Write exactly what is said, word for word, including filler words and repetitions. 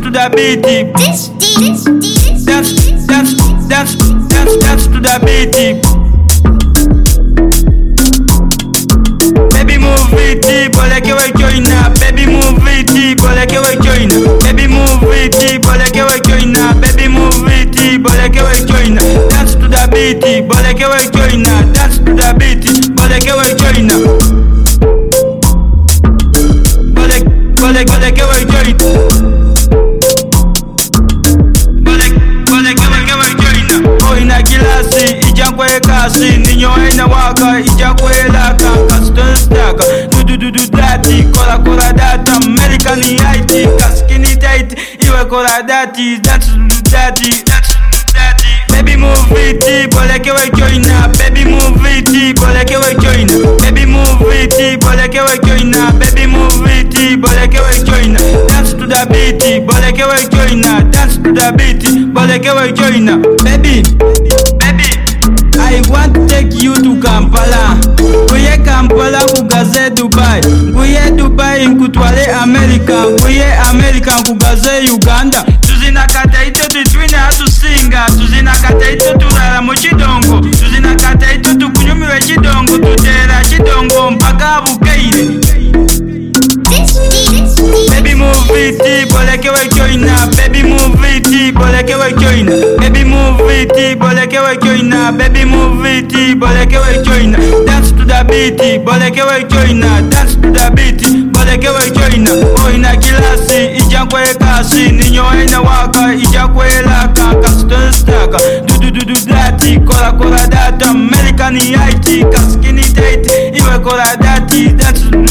to the beat. This, this, this, Dance, dance, dance, dance, dance to the beat. Baby move it, boleke we joina. Baby move it, boleke we joina. Baby move it, boleke we joina. Baby move it, boleke we joina. Dance to the beat, boleke we joina. Dance to the beat, boleke we joina. Boleke, boleke, boleke we joina. Ina kilasi ijankwe kasi ninyo ina waka ijankwe laka custom stack du du du du dati kola kola data American I T kaskini tight iwe kola dati that's dati that's dati baby move it boleke we joina baby move it boleke we joina baby move it boleke we joina baby move it boleke we joina dance to the beat boleke we joina dance to the beat boleke we joina baby baby I want to take you to Kampala Kuye Kampala kugaze Dubai Kuye Dubai nkutwale America Kuye America kugaze Uganda Tuzina kata ito tutwine hatusinga Tuzina kata ito turara mu chidongo Tuzina kata ito tukunyumiwe chidongo Tutera chidongo mpaka bukeire Baby move it, boleke we joina. Baby move it, boleke we joina. Baby move it, boleke we joina. Baby move it, boleke we joina. Dance to the beat, boleke we joina. Dance to the beat, boleke we joina. Oh ina kilasi, ijankwe kasi, ninyo ina waka, ijankwe laka, custom stack. Du du du du dati, kola kola data, American I T, kaskini tight, iwe kola dati, that's